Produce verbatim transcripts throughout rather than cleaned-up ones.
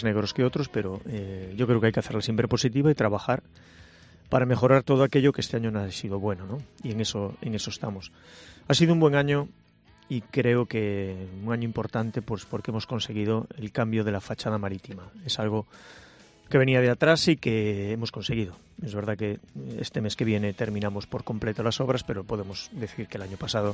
negros que otros, pero eh, yo creo que hay que hacerla siempre positiva y trabajar para mejorar todo aquello que este año no ha sido bueno, ¿no? Y en eso, en eso estamos. Ha sido un buen año y creo que un año importante, pues porque hemos conseguido el cambio de la fachada marítima. Es algo que venía de atrás y que hemos conseguido. Es verdad que este mes que viene terminamos por completo las obras, pero podemos decir que el año pasado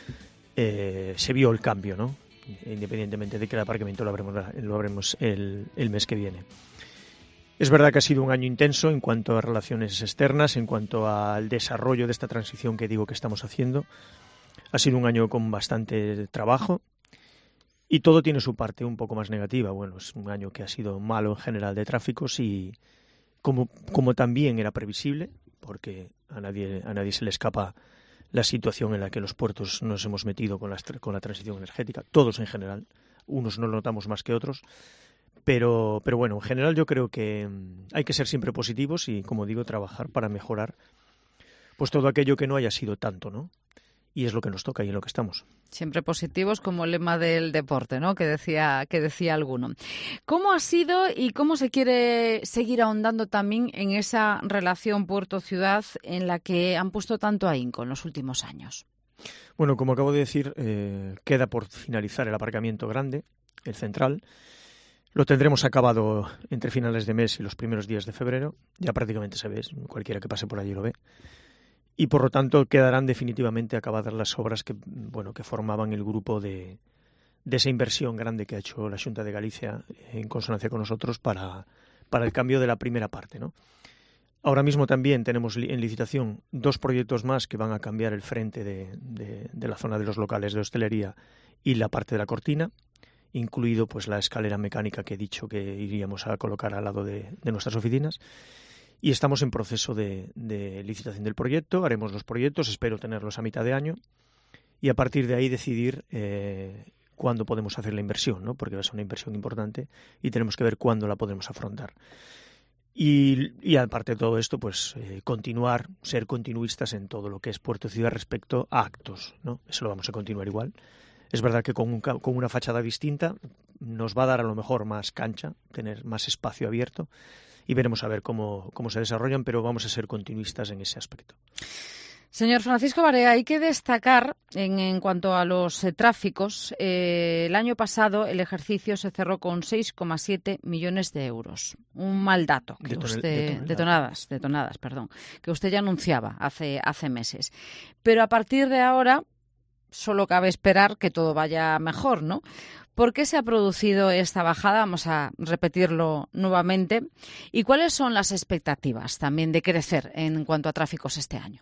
eh, se vio el cambio, ¿no? Independientemente de que el aparcamiento lo habremos, lo habremos el, el mes que viene. Es verdad que ha sido un año intenso en cuanto a relaciones externas, en cuanto al desarrollo de esta transición que digo que estamos haciendo. Ha sido un año con bastante trabajo y todo tiene su parte un poco más negativa. Bueno, es un año que ha sido malo en general de tráficos y como, como también era previsible, porque a nadie, a nadie se le escapa la situación en la que los puertos nos hemos metido con la, con la transición energética, todos en general, unos no lo notamos más que otros, pero, pero bueno, en general yo creo que hay que ser siempre positivos y, como digo, trabajar para mejorar pues todo aquello que no haya sido tanto, ¿no? Y es lo que nos toca y en lo que estamos. Siempre positivos, como el lema del deporte, ¿no? Que decía, que decía alguno. ¿Cómo ha sido y cómo se quiere seguir ahondando también en esa relación puerto-ciudad en la que han puesto tanto ahínco en los últimos años? Bueno, como acabo de decir, eh, queda por finalizar el aparcamiento grande, el central. Lo tendremos acabado entre finales de mes y los primeros días de febrero. Ya prácticamente se ve, cualquiera que pase por allí lo ve. Y por lo tanto quedarán definitivamente acabadas las obras que, bueno, que formaban el grupo de, de esa inversión grande que ha hecho la Xunta de Galicia en consonancia con nosotros para, para el cambio de la primera parte, ¿no? Ahora mismo también tenemos en licitación dos proyectos más que van a cambiar el frente de, de, de la zona de los locales de hostelería y la parte de la cortina, incluido pues la escalera mecánica que he dicho que iríamos a colocar al lado de, de nuestras oficinas. Y estamos en proceso de, de licitación del proyecto, haremos los proyectos, espero tenerlos a mitad de año y a partir de ahí decidir eh, cuándo podemos hacer la inversión, ¿no? Porque va a ser una inversión importante y tenemos que ver cuándo la podemos afrontar. Y, y aparte de todo esto, pues eh, continuar, ser continuistas en todo lo que es Puerto Ciudad respecto a actos, ¿no? Eso lo vamos a continuar igual. Es verdad que con, un, con una fachada distinta nos va a dar a lo mejor más cancha, tener más espacio abierto, y veremos a ver cómo, cómo se desarrollan, pero vamos a ser continuistas en ese aspecto. Señor Francisco Barea, hay que destacar en, en cuanto a los eh, tráficos, eh, el año pasado el ejercicio se cerró con seis coma siete millones de euros. Un mal dato que de tonel, usted de de tonadas, de tonadas, perdón, que usted ya anunciaba hace hace meses. Pero a partir de ahora solo cabe esperar que todo vaya mejor, ¿no? ¿Por qué se ha producido esta bajada? Vamos a repetirlo nuevamente. ¿Y cuáles son las expectativas también de crecer en cuanto a tráficos este año?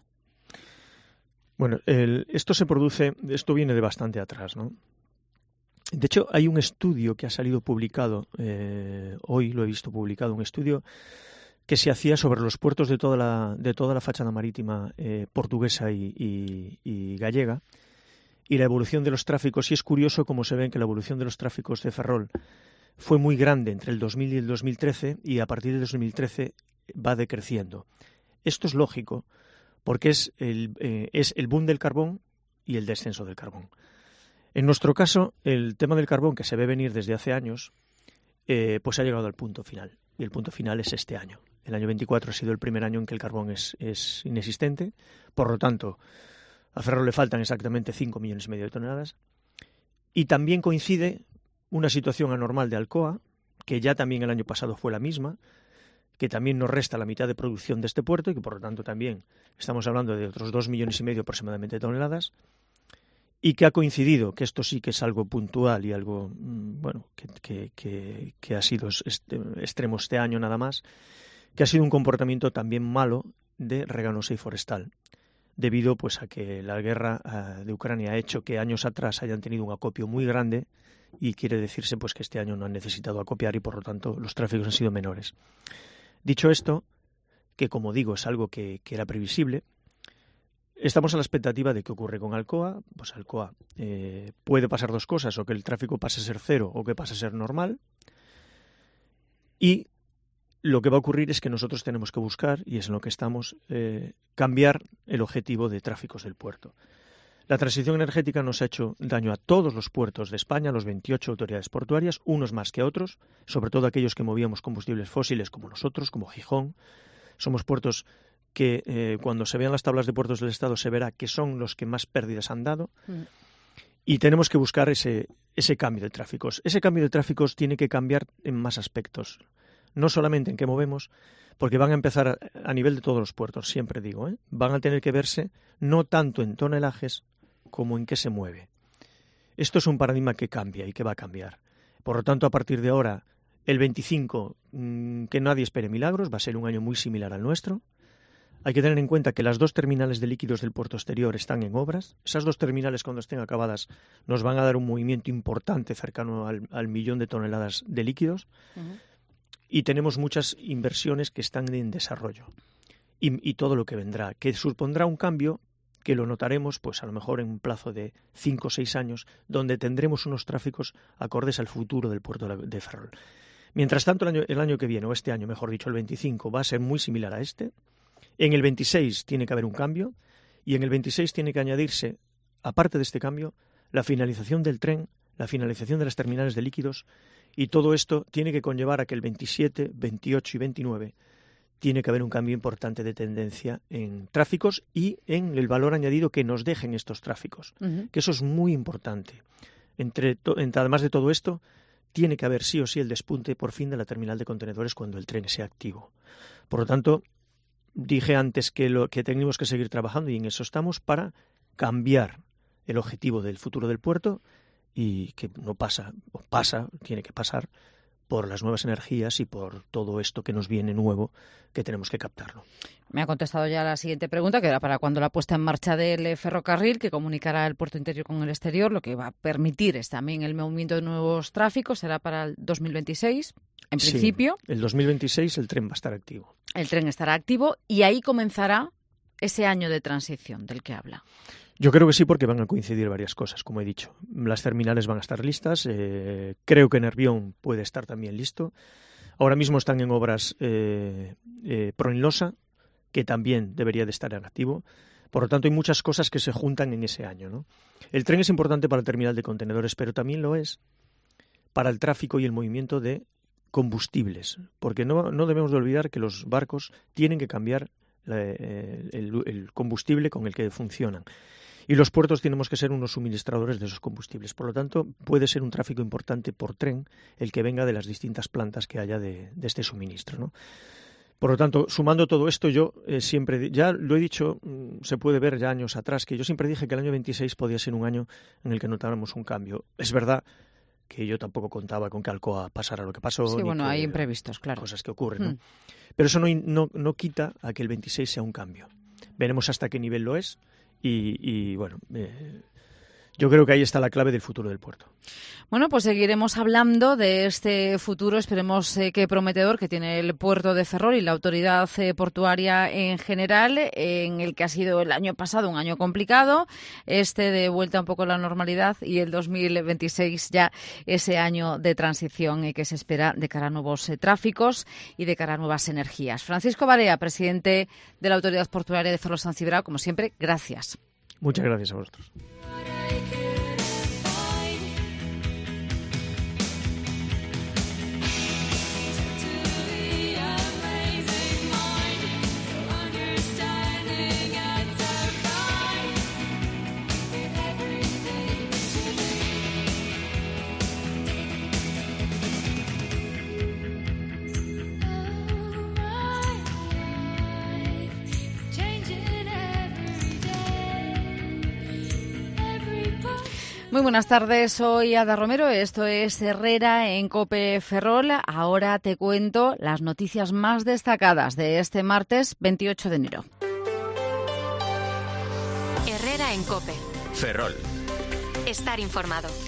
Bueno, el, esto se produce, esto viene de bastante atrás, ¿no? De hecho, hay un estudio que ha salido publicado, eh, hoy lo he visto publicado, un estudio que se hacía sobre los puertos de toda la, de toda la fachada marítima eh, portuguesa y, y, y gallega, y la evolución de los tráficos, y es curioso cómo se ve que la evolución de los tráficos de Ferrol fue muy grande entre el dos mil y el dos mil trece y a partir del dos mil trece va decreciendo. Esto es lógico porque es el, eh, es el boom del carbón y el descenso del carbón. En nuestro caso, el tema del carbón, que se ve venir desde hace años, eh, pues ha llegado al punto final, y el punto final es este año. El año veinticuatro ha sido el primer año en que el carbón es, es inexistente, por lo tanto, a Ferrol le faltan exactamente cinco millones y medio de toneladas. Y también coincide una situación anormal de Alcoa, que ya también el año pasado fue la misma, que también nos resta la mitad de producción de este puerto y que por lo tanto también estamos hablando de otros dos millones y medio aproximadamente de toneladas, y que ha coincidido, que esto sí que es algo puntual y algo bueno que, que, que, que ha sido este, extremo este año nada más, que ha sido un comportamiento también malo de Reganosa y Forestal, debido pues a que la guerra uh, de Ucrania ha hecho que años atrás hayan tenido un acopio muy grande y quiere decirse pues que este año no han necesitado acopiar y por lo tanto los tráficos han sido menores. Dicho esto, que como digo es algo que, que era previsible, estamos a la expectativa de qué ocurre con Alcoa. Pues Alcoa eh, puede pasar dos cosas, o que el tráfico pase a ser cero o que pase a ser normal, y lo que va a ocurrir es que nosotros tenemos que buscar, y es en lo que estamos, eh, cambiar el objetivo de tráficos del puerto. La transición energética nos ha hecho daño a todos los puertos de España, a los veintiocho autoridades portuarias, unos más que otros, sobre todo aquellos que movíamos combustibles fósiles como nosotros, como Gijón. Somos puertos que eh, cuando se vean las tablas de puertos del Estado se verá que son los que más pérdidas han dado. Mm. Y tenemos que buscar ese, ese cambio de tráficos. Ese cambio de tráficos tiene que cambiar en más aspectos. No solamente en qué movemos, porque van a empezar a, a nivel de todos los puertos, siempre digo, ¿eh? Van a tener que verse no tanto en tonelajes como en qué se mueve. Esto es un paradigma que cambia y que va a cambiar. Por lo tanto, a partir de ahora, el veinticinco, mmm, que nadie espere milagros, va a ser un año muy similar al nuestro. Hay que tener en cuenta que las dos terminales de líquidos del puerto exterior están en obras. Esas dos terminales, cuando estén acabadas, nos van a dar un movimiento importante cercano al, al millón de toneladas de líquidos. Uh-huh. Y tenemos muchas inversiones que están en desarrollo. Y, y todo lo que vendrá, que supondrá un cambio que lo notaremos, pues a lo mejor en un plazo de cinco o seis años, donde tendremos unos tráficos acordes al futuro del puerto de Ferrol. Mientras tanto, el año, el año que viene, o este año, mejor dicho, el veinticinco, va a ser muy similar a este. En el veintiséis tiene que haber un cambio y en el veintiséis tiene que añadirse, aparte de este cambio, la finalización del tren, la finalización de las terminales de líquidos y todo esto tiene que conllevar a que el veintisiete, veintiocho y veintinueve tiene que haber un cambio importante de tendencia en tráficos y en el valor añadido que nos dejen estos tráficos, uh-huh. que eso es muy importante. Entre to- entre, además de todo esto, tiene que haber sí o sí el despunte por fin de la terminal de contenedores cuando el tren sea activo. Por lo tanto, dije antes que, lo, que tenemos que seguir trabajando y en eso estamos para cambiar el objetivo del futuro del puerto y que no pasa, o pasa, tiene que pasar por las nuevas energías y por todo esto que nos viene nuevo que tenemos que captarlo. Me ha contestado ya la siguiente pregunta, que era para cuándo la puesta en marcha del ferrocarril, que comunicará el puerto interior con el exterior, lo que va a permitir es también el movimiento de nuevos tráficos, será para el dos mil veintiséis, en sí, principio. El dos mil veintiséis el tren va a estar activo. El tren estará activo y ahí comenzará ese año de transición del que habla. Yo creo que sí, porque van a coincidir varias cosas, como he dicho. Las terminales van a estar listas, eh, creo que Nervión puede estar también listo. Ahora mismo están en obras eh, eh, Proenlosa, que también debería de estar en activo. Por lo tanto, hay muchas cosas que se juntan en ese año, ¿no? El tren es importante para el terminal de contenedores, pero también lo es para el tráfico y el movimiento de combustibles, porque no, no debemos de olvidar que los barcos tienen que cambiar la, el, el combustible con el que funcionan. Y los puertos tenemos que ser unos suministradores de esos combustibles. Por lo tanto, puede ser un tráfico importante por tren el que venga de las distintas plantas que haya de, de este suministro, ¿no? Por lo tanto, sumando todo esto, yo eh, siempre, ya lo he dicho, mmm, se puede ver ya años atrás, que yo siempre dije que el año veintiséis podía ser un año en el que notáramos un cambio. Es verdad que yo tampoco contaba con que Alcoa pasara lo que pasó. Sí, ni bueno, que, hay imprevistos, claro. Cosas que ocurren, ¿no? Hmm. Pero eso no, no, no quita a que el veintiséis sea un cambio. Veremos hasta qué nivel lo es. Y, y bueno, eh, yo creo que ahí está la clave del futuro del puerto. Bueno, pues seguiremos hablando de este futuro, esperemos eh, que prometedor, que tiene el puerto de Ferrol y la autoridad eh, portuaria en general, eh, en el que ha sido el año pasado un año complicado, este de vuelta un poco a la normalidad y el dos mil veintiséis ya ese año de transición eh, que se espera de cara a nuevos eh, tráficos y de cara a nuevas energías. Francisco Barea, presidente de la autoridad portuaria de Ferrol San Cibrao, como siempre, gracias. Muchas gracias a vosotros. Muy buenas tardes, soy Ada Romero, esto es Herrera en COPE Ferrol. Ahora te cuento las noticias más destacadas de este martes veintiocho de enero. Herrera en COPE Ferrol. Estar informado.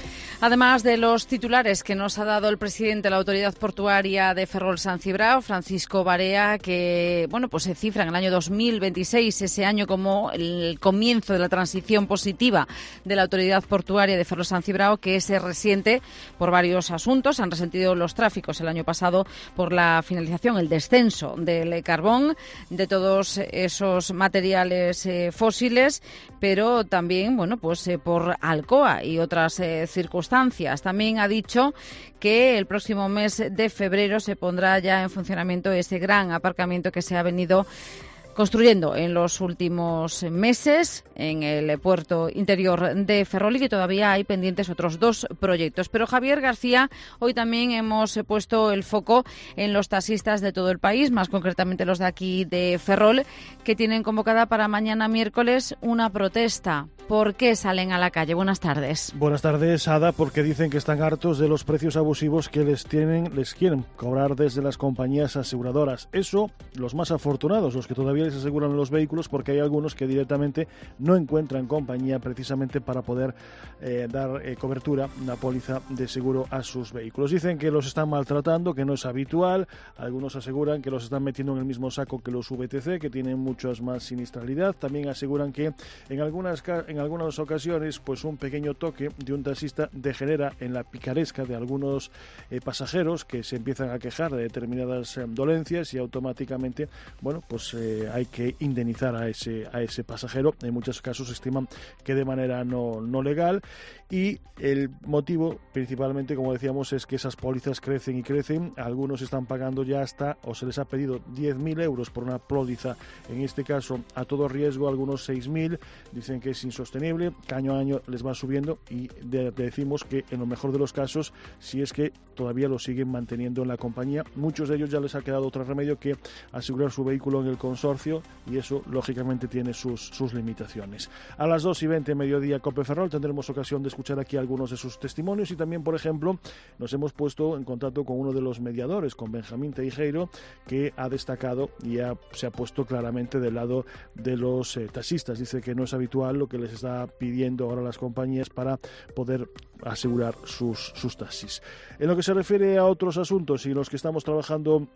Además de los titulares que nos ha dado el presidente de la Autoridad Portuaria de Ferrol San Cibrao, Francisco Barea, que bueno, pues se cifra en el año dos mil veintiséis, ese año como el comienzo de la transición positiva de la Autoridad Portuaria de Ferrol San Cibrao, que se resiente por varios asuntos. Han resentido los tráficos el año pasado por la finalización, el descenso del carbón, de todos esos materiales eh, fósiles, pero también bueno, pues eh, por Alcoa y otras eh, circunstancias. También ha dicho que el próximo mes de febrero se pondrá ya en funcionamiento ese gran aparcamiento que se ha venido construyendo en los últimos meses en el puerto interior de Ferrol y que todavía hay pendientes otros dos proyectos. Pero Javier García, hoy también hemos puesto el foco en los taxistas de todo el país, más concretamente los de aquí de Ferrol, que tienen convocada para mañana miércoles una protesta. ¿Por qué salen a la calle? Buenas tardes. Buenas tardes, Ada, porque dicen que están hartos de los precios abusivos que les tienen, les quieren cobrar desde las compañías aseguradoras. Eso, los más afortunados, los que todavía les aseguran los vehículos, porque hay algunos que directamente no encuentran compañía precisamente para poder eh, dar eh, cobertura, una póliza de seguro a sus vehículos. Dicen que los están maltratando, que no es habitual. Algunos aseguran que los están metiendo en el mismo saco que los V T C, que tienen muchas más siniestralidad. También aseguran que en algunas en algunas ocasiones pues un pequeño toque de un taxista degenera en la picaresca de algunos eh, pasajeros que se empiezan a quejar de determinadas eh, dolencias y automáticamente bueno pues eh, hay que indemnizar a ese a ese pasajero. En muchos casos estiman que de manera no, no legal, y el motivo principalmente, como decíamos, es que esas pólizas crecen y crecen. Algunos están pagando ya hasta, o se les ha pedido diez mil euros por una póliza, en este caso a todo riesgo, algunos seis mil. Dicen que es insostenible, que año a año les va subiendo, y de, de decimos que en lo mejor de los casos, si es que todavía lo siguen manteniendo en la compañía, muchos de ellos ya les ha quedado otro remedio que asegurar su vehículo en el consorcio, y eso lógicamente tiene sus, sus limitaciones. A las dos y veinte, mediodía, Cope Ferrol, tendremos ocasión de escuchar aquí algunos de sus testimonios, y también, por ejemplo, nos hemos puesto en contacto con uno de los mediadores, con Benjamín Teijeiro, que ha destacado y ha, se ha puesto claramente del lado de los eh, taxistas. Dice que no es habitual lo que les está pidiendo ahora las compañías para poder asegurar sus, sus taxis. En lo que se refiere a otros asuntos y los que estamos trabajando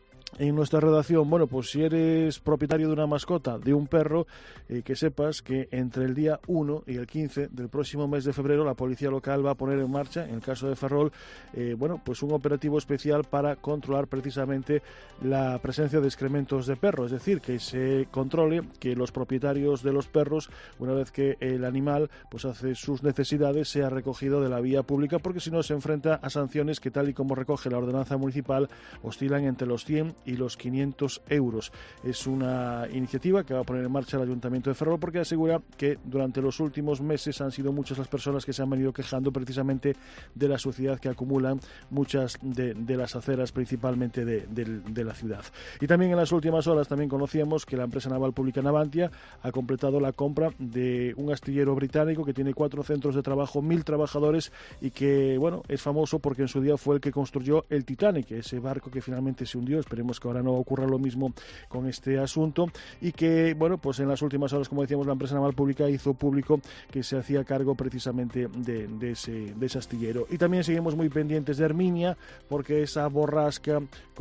en nuestra redacción, bueno, pues si eres propietario de una mascota, de un perro, eh, que sepas que entre el día uno y el quince del próximo mes de febrero la policía local va a poner en marcha, en el caso de Ferrol, eh, bueno, pues un operativo especial para controlar precisamente la presencia de excrementos de perro, es decir, que se controle que los propietarios de los perros, una vez que el animal pues hace sus necesidades, sea recogido de la vía pública, porque si no se enfrenta a sanciones que, tal y como recoge la ordenanza municipal, oscilan entre los cien y los quinientos euros. Es una iniciativa que va a poner en marcha el Ayuntamiento de Ferrol, porque asegura que durante los últimos meses han sido muchas las personas que se han venido quejando precisamente de la suciedad que acumulan muchas de, de las aceras, principalmente de, de, de la ciudad. Y también en las últimas horas también conocíamos que la empresa naval pública Navantia ha completado la compra de un astillero británico que tiene cuatro centros de trabajo, mil trabajadores, y que, bueno, es famoso porque en su día fue el que construyó el Titanic, ese barco que finalmente se hundió. Esperemos que ahora no ocurra lo mismo con este asunto, y que, bueno, pues en las últimas horas, como decíamos, la empresa naval pública hizo público que se hacía cargo precisamente de, de, ese, de ese astillero. Y también seguimos muy pendientes de Herminia, porque esa borrasca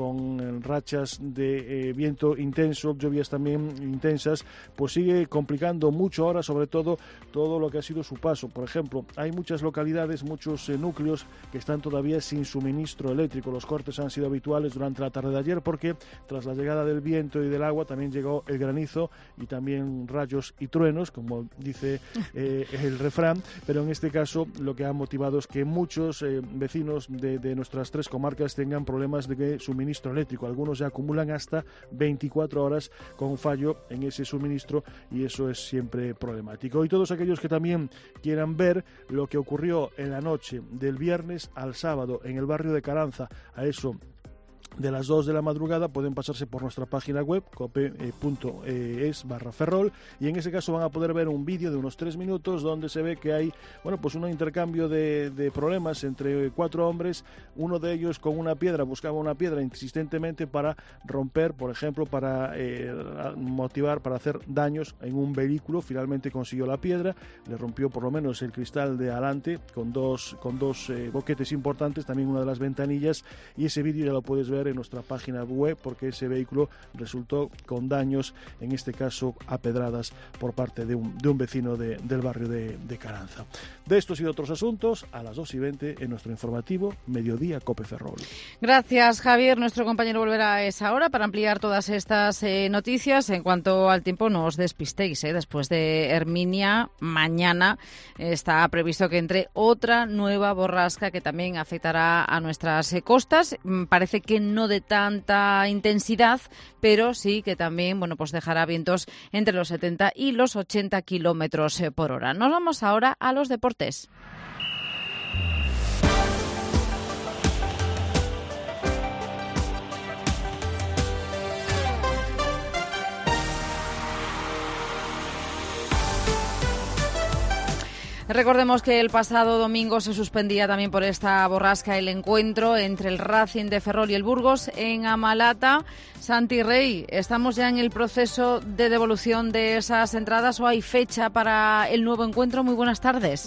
con rachas de eh, viento intenso, lluvias también intensas, pues sigue complicando mucho ahora, sobre todo todo lo que ha sido su paso. Por ejemplo, hay muchas localidades, muchos eh, núcleos que están todavía sin suministro eléctrico. Los cortes han sido habituales durante la tarde de ayer, porque tras la llegada del viento y del agua también llegó el granizo y también rayos y truenos, como dice eh, el refrán, pero en este caso lo que ha motivado es que muchos eh, vecinos de, de nuestras tres comarcas tengan problemas de suministro eléctrico. Algunos ya acumulan hasta veinticuatro horas con fallo en ese suministro, y eso es siempre problemático. Y todos aquellos que también quieran ver lo que ocurrió en la noche del viernes al sábado en el barrio de Caranza, a eso de las dos de la madrugada pueden pasarse por nuestra página web cope punto es barra Ferrol, y en ese caso van a poder ver un vídeo de unos tres minutos donde se ve que hay, bueno, pues un intercambio de, de problemas entre cuatro hombres. Uno de ellos con una piedra buscaba una piedra insistentemente para romper, por ejemplo, para eh, motivar, para hacer daños en un vehículo. Finalmente consiguió la piedra, le rompió por lo menos el cristal de adelante con dos, con dos eh, boquetes importantes, también una de las ventanillas, y ese vídeo ya lo puedes ver en nuestra página web, porque ese vehículo resultó con daños, en este caso a pedradas, por parte de un, de un vecino de, del barrio de, de Caranza. De estos y de otros asuntos, a las dos y veinte en nuestro informativo Mediodía Cope Ferrol. Gracias, Javier. Nuestro compañero volverá a esa hora para ampliar todas estas eh, noticias. En cuanto al tiempo, no os despistéis. Eh. Después de Herminia, mañana está previsto que entre otra nueva borrasca que también afectará a nuestras eh, costas. Parece que no de tanta intensidad, pero sí que también, bueno, pues dejará vientos entre los setenta y los ochenta kilómetros por hora. Nos vamos ahora a los deportes. Recordemos que el pasado domingo se suspendía también por esta borrasca el encuentro entre el Racing de Ferrol y el Burgos en Amalata. Santi Rey, ¿estamos ya en el proceso de devolución de esas entradas o hay fecha para el nuevo encuentro? Muy buenas tardes.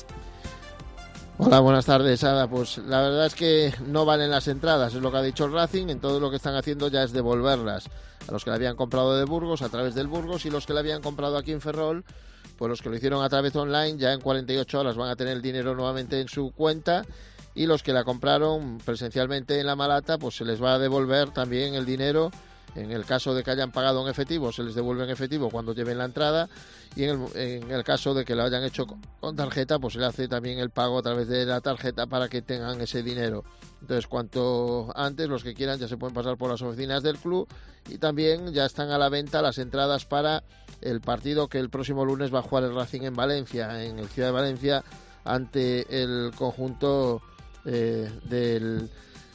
Hola, buenas tardes, Ada. Pues la verdad es que no valen las entradas, es lo que ha dicho el Racing. En todo lo que están haciendo ya es devolverlas a los que la habían comprado de Burgos, a través del Burgos, y los que la habían comprado aquí en Ferrol, pues los que lo hicieron a través online ya en cuarenta y ocho horas van a tener el dinero nuevamente en su cuenta, y los que la compraron presencialmente en la Malata, pues se les va a devolver también el dinero. En el caso de que hayan pagado en efectivo, se les devuelve en efectivo cuando lleven la entrada, y en el, en el caso de que lo hayan hecho con tarjeta, pues se le hace también el pago a través de la tarjeta para que tengan ese dinero. Entonces, cuanto antes, los que quieran ya se pueden pasar por las oficinas del club, y también ya están a la venta las entradas para el partido que el próximo lunes va a jugar el Racing en Valencia, en el Ciudad de Valencia, ante el conjunto eh, del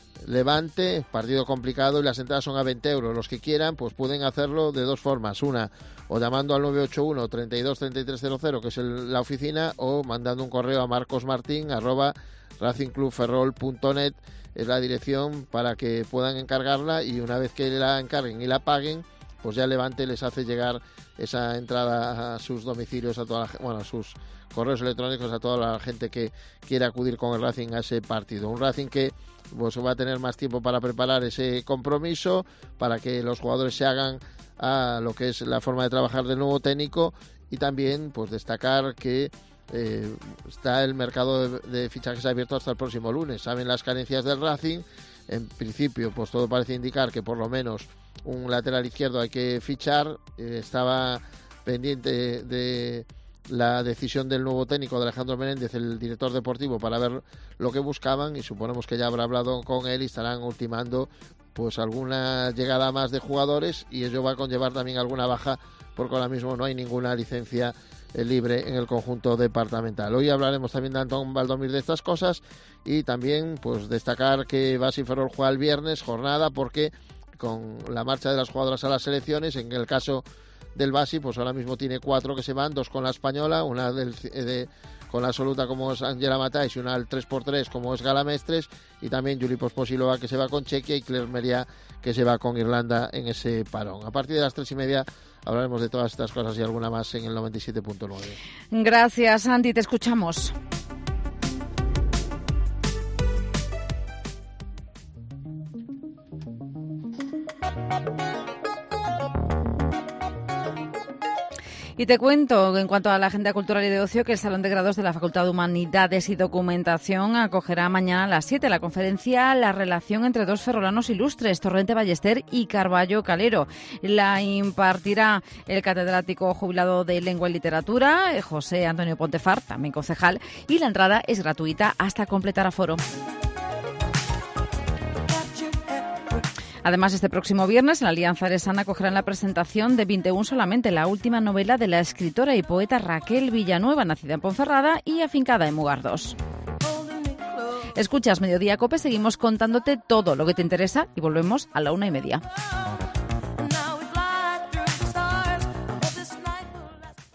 Levante. Partido complicado, y las entradas son a veinte euros. Los que quieran pues pueden hacerlo de dos formas: una, o llamando al nueve ocho uno, treinta y dos, treinta y tres cero cero, que es el, la oficina, o mandando un correo a marcosmartin arroba racingclubferrol punto net, es la dirección para que puedan encargarla, y una vez que la encarguen y la paguen, pues ya Levante les hace llegar esa entrada a sus domicilios, a toda la, bueno, a sus correos electrónicos, a toda la gente que quiera acudir con el Racing a ese partido. Un Racing que pues va a tener más tiempo para preparar ese compromiso, para que los jugadores se hagan a lo que es la forma de trabajar del nuevo técnico, y también pues destacar que eh, está el mercado de, de fichajes abierto hasta el próximo lunes. Saben las carencias del Racing. En principio pues todo parece indicar que por lo menos un lateral izquierdo hay que fichar. Eh, estaba pendiente de la decisión del nuevo técnico, de Alejandro Menéndez, el director deportivo, para ver lo que buscaban, y suponemos que ya habrá hablado con él y estarán ultimando pues alguna llegada más de jugadores, y ello va a conllevar también alguna baja, porque ahora mismo no hay ninguna licencia eh, libre en el conjunto departamental. Hoy hablaremos también de Antón Valdomir, de estas cosas, y también pues destacar que Basi Ferrol juega el viernes jornada, porque con la marcha de las jugadoras a las selecciones, en el caso del Basi, pues ahora mismo tiene cuatro que se van, dos con la española, una del, de, con la absoluta como es Angela Matais, y una al tres por tres como es Gala Mestres, y también Juli Posposilova que se va con Chequia, y Claire Meria que se va con Irlanda en ese parón. A partir de las tres y media hablaremos de todas estas cosas y alguna más en el noventa y siete punto nueve. Gracias, Andy, te escuchamos. Y te cuento, en cuanto a la agenda cultural y de ocio, que el Salón de Grados de la Facultad de Humanidades y Documentación acogerá mañana a las siete la conferencia La relación entre dos ferrolanos ilustres, Torrente Ballester y Carballo Calero. La impartirá el catedrático jubilado de Lengua y Literatura, José Antonio Pontefar, también concejal, y la entrada es gratuita hasta completar aforo. Además, este próximo viernes en la Alianza Aresana acogerán la presentación de veintiuno solamente, la última novela de la escritora y poeta Raquel Villanueva, nacida en Ponferrada y afincada en Mugardos. Escuchas Mediodía Cope, seguimos contándote todo lo que te interesa y volvemos a la una y media.